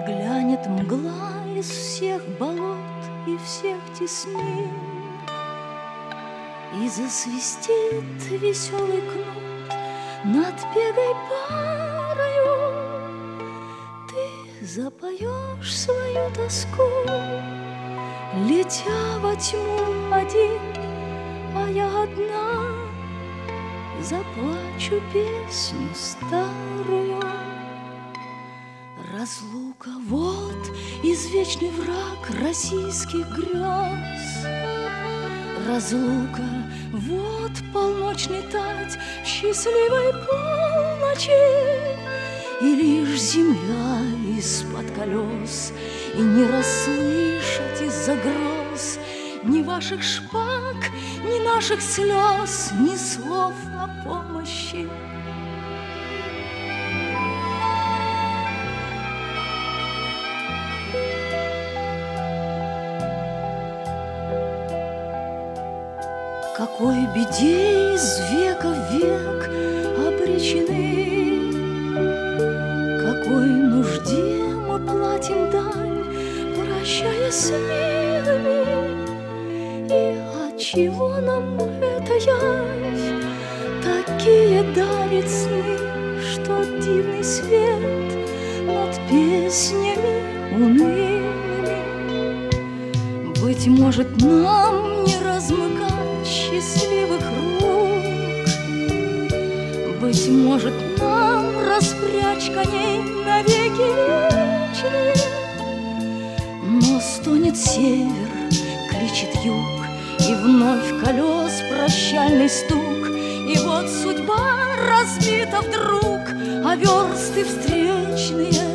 Нагрянет мгла из всех болот и всех теснин, и засвистит веселый кнут над пегой парою. Ты запоешь свою тоску, летя во тьму один, а я одна заплачу песню старую. Разлука — вот извечный враг российских грез. Разлука — вот полночный тать счастливой полночи. И лишь земля из-под колес, и не расслышать из-за гроз ни ваших шпаг, ни наших слез, ни слов о помощи. Какой беде из века в век обречены, какой нужде мы платим дань, прощаясь с милыми. И отчего нам эта явь такие дарит сны, что дивный свет над песнями унылыми? Быть может, нам не размыкать счастливых рук, быть может, нам распрячь коней навеки вечные. Но стонет север, кричит юг, и вновь колес прощальный стук. И вот судьба разбита вдруг, а версты встречные